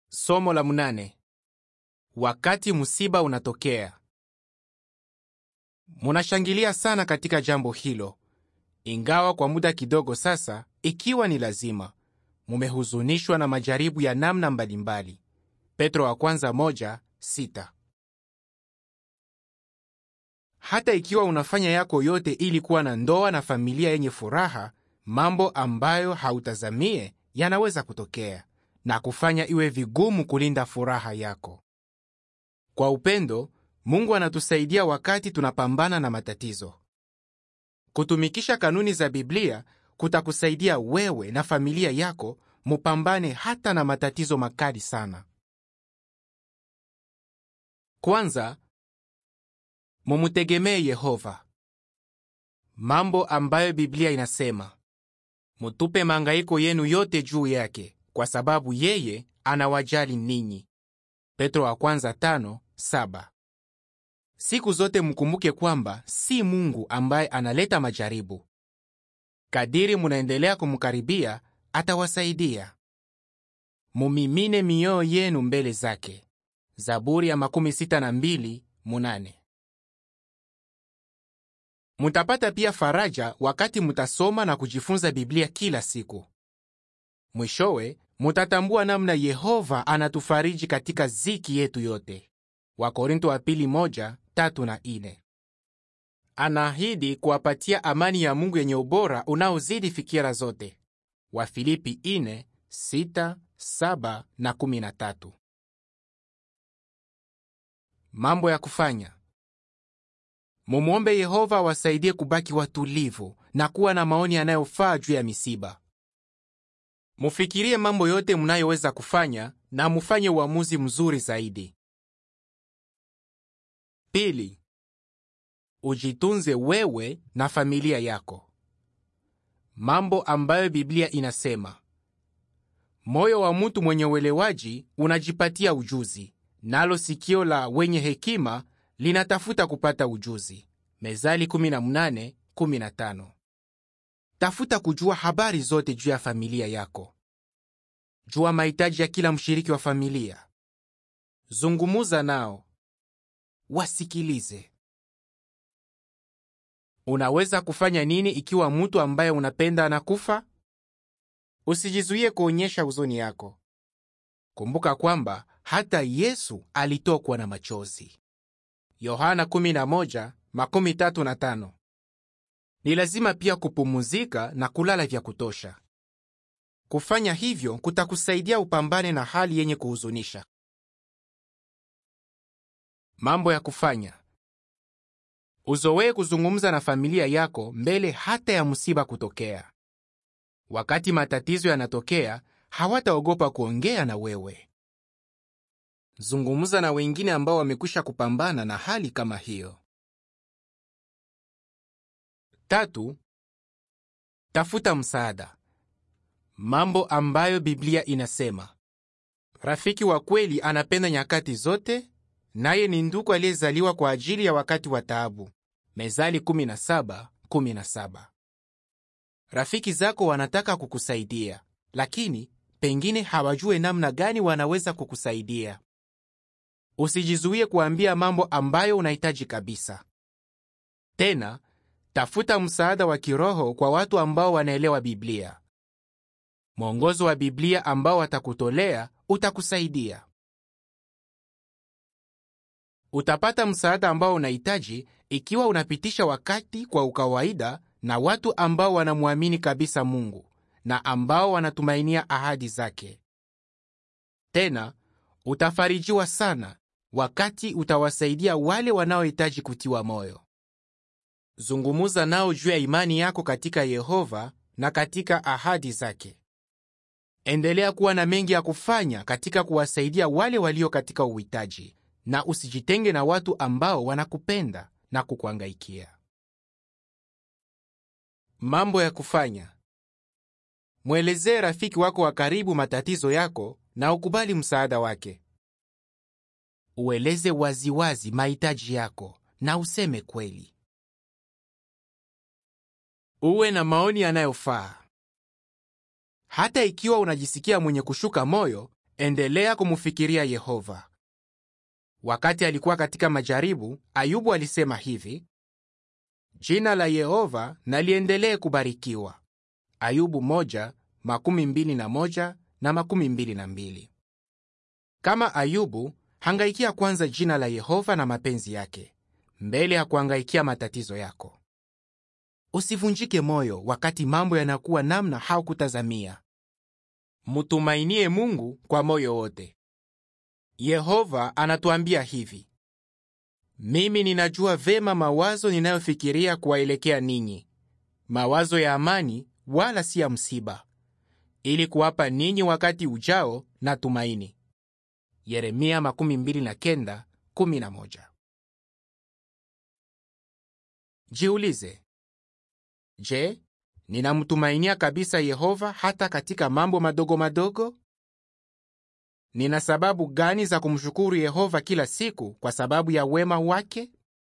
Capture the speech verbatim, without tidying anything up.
Somo la munane. Wakati musiba unatokea. Munashangilia sana katika jambo hilo, ingawa kwa muda kidogo sasa, ikiwa ni lazima, mumehuzunishwa na majaribu ya namna mbalimbali. Petro wa kwanza moja, sita. Hata ikiwa unafanya yako yote ili kuwa na ndoa na familia yenye furaha, mambo ambayo hautazamie yanaweza kutokea na kufanya iwe vigumu kulinda furaha yako. Kwa upendo, Mungu anatusaidia wakati tunapambana na matatizo. Kutumikisha kanuni za Biblia kutakusaidia wewe na familia yako mupambane hata na matatizo makali sana. Kwanza, mumutegemee Yehova. Mambo ambayo Biblia inasema: mutupe mangaiko yenu yote juu yake, kwa sababu yeye anawajali ninyi. Petro wa kwanza tano, saba. Siku zote mkumbuke kwamba si Mungu ambaye analeta majaribu. Kadiri munaendelea kumkaribia, atawasaidia. Mumimine mioyo yenu mbele zake. Zaburi ya makumi sita na mbili, munane. Mutapata pia faraja wakati mutasoma na kujifunza Biblia kila siku. Mwishowe, mutatambua namna Yehova anatufariji katika ziki yetu yote. Wakorintho wa pili moja, tatu na ine. Anaahidi kuwapatia amani ya Mungu yenye ubora unaozidi fikira zote. Wafilipi ine, sita, saba na kumi na tatu. Mambo ya kufanya. Mumuombe Yehova awasaidie kubaki watulivu na kuwa na maoni yanayofaa juu ya misiba. Mufikirie mambo yote mnayoweza kufanya na mufanye uamuzi mzuri zaidi. Pili, ujitunze wewe na familia yako. Mambo ambayo Biblia inasema: moyo wa mtu mwenye uelewaji unajipatia ujuzi, nalo sikio la wenye hekima linatafuta kupata ujuzi. Mezali kumi na nane, kumi na tano. Tafuta kujua habari zote juu ya familia yako. Jua mahitaji ya kila mshiriki wa familia. Zungumuza nao. Wasikilize. Unaweza kufanya nini ikiwa mtu ambaye unapenda anakufa? Usijizuie kuonyesha huzuni yako. Kumbuka kwamba hata Yesu alitokwa na machozi. Yohana kumi na moja, makumi tatu na tano. Ni lazima pia kupumuzika na kulala vya kutosha. Kufanya hivyo kutakusaidia upambane na hali yenye kuhuzunisha. Mambo ya kufanya. Uzoee kuzungumza na familia yako mbele hata ya musiba kutokea. Wakati matatizo yanatokea, hawataogopa kuongea na wewe. Zungumza na wengine ambao wamekwisha kupambana na hali kama hiyo. Tatu, tafuta msaada. Mambo ambayo Biblia inasema: rafiki wa kweli anapenda nyakati zote, naye ni ndugu aliyezaliwa kwa ajili ya wakati wa taabu. Mezali kumi na saba, kumi na saba. Rafiki zako wanataka kukusaidia, lakini pengine hawajue namna gani wanaweza kukusaidia. Usijizuie kuambia mambo ambayo unahitaji kabisa. Tena, tafuta msaada wa kiroho kwa watu ambao wanaelewa Biblia. Mwongozo wa Biblia ambao watakutolea utakusaidia. Utapata msaada ambao unahitaji ikiwa unapitisha wakati kwa ukawaida na watu ambao wanamwamini kabisa Mungu na ambao wanatumainia ahadi zake. Tena, utafarijiwa sana wakati utawasaidia wale wanaohitaji kutiwa moyo. Zungumuza nao juu ya imani yako katika Yehova na katika ahadi zake. Endelea kuwa na mengi ya kufanya katika kuwasaidia wale walio katika uhitaji, na usijitenge na watu ambao wanakupenda na kukuangaikia. Mambo ya kufanya. Mwelezee rafiki wako wa karibu matatizo yako na ukubali msaada wake. Ueleze waziwazi mahitaji yako na useme kweli. Uwe na maoni yanayofaa. Hata ikiwa unajisikia mwenye kushuka moyo, Endelea kumfikiria Yehova. Wakati alikuwa katika majaribu, Ayubu alisema hivi: jina la Yehova na liendelee kubarikiwa. Ayubu moja, makumi mbili na moja na makumi mbili na mbili. Kama Ayubu, hangaikia kwanza jina la Yehova na mapenzi yake, mbele ya kuhangaikia matatizo yako. Usivunjike moyo wakati mambo yanakuwa namna haukutazamia. Mutumainie Mungu kwa moyo wote. Yehova anatuambia hivi: mimi ninajua vema mawazo ninayofikiria kuwaelekea ninyi, mawazo ya amani wala si ya msiba, ili kuwapa ninyi wakati ujao na tumaini. Yeremia makumi mbili na kenda, kumi na moja. Jiulize, je, ninamtumainia kabisa Yehova hata katika mambo madogo madogo? Nina sababu gani za kumshukuru Yehova kila siku kwa sababu ya wema wake?